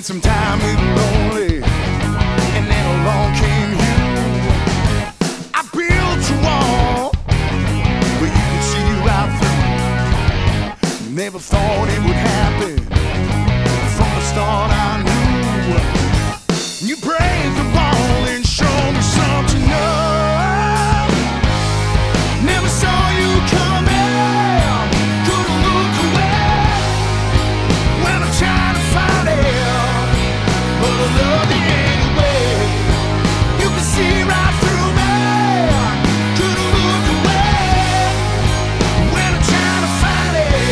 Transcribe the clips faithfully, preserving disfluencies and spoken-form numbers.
some time with lonely, and then along came you. I built a wall where you could see right through. Never thought it would happen. From the start I knew. You break the wall and show me something new. Never saw you coming. Couldn't look away when I'm trying to find it. But I love you anyway. You can see right through me. Couldn't look away when I'm trying to find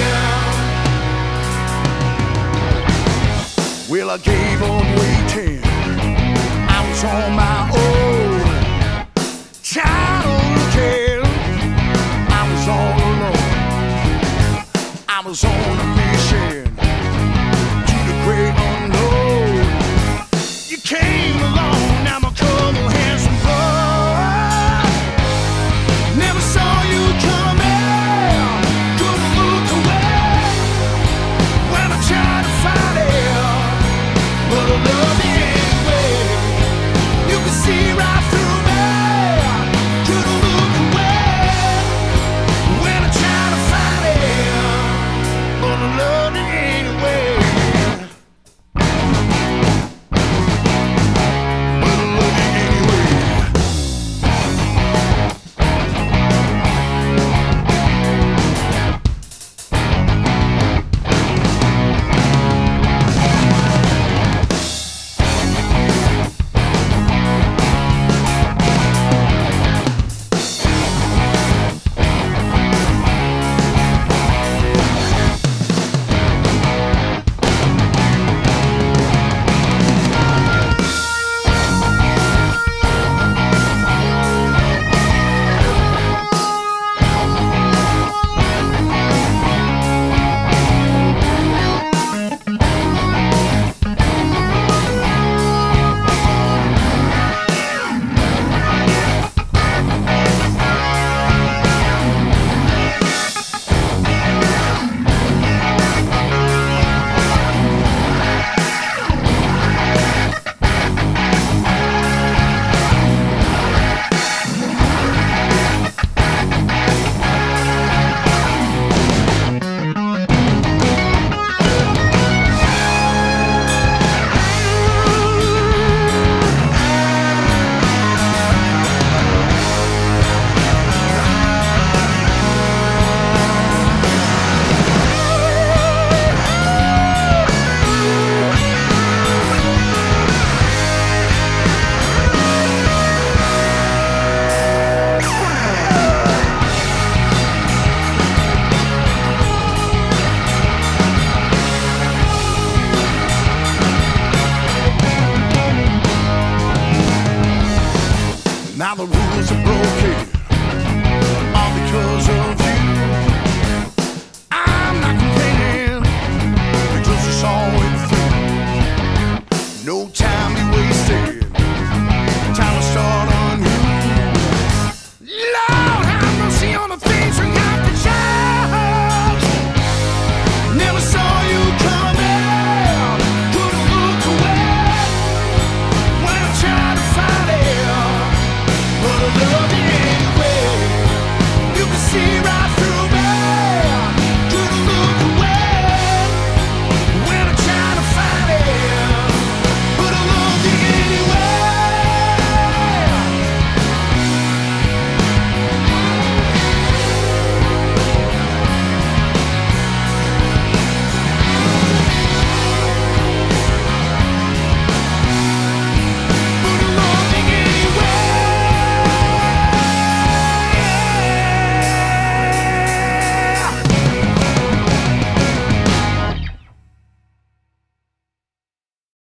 it. Well, I gave up waiting. I was on my own. Tired of looking. I was all alone. I was on a mission to the great unknown. You came along, now my couple hands from blood. Never saw you coming. Couldn't look away when I tried to find it. But I love you anyway. You can see right through me. Couldn't look away when I tried to find it. But I love you anyway. But I love you anyway. Now the rules are broken, all because of you. I'm not complaining, because it's all went through. No time.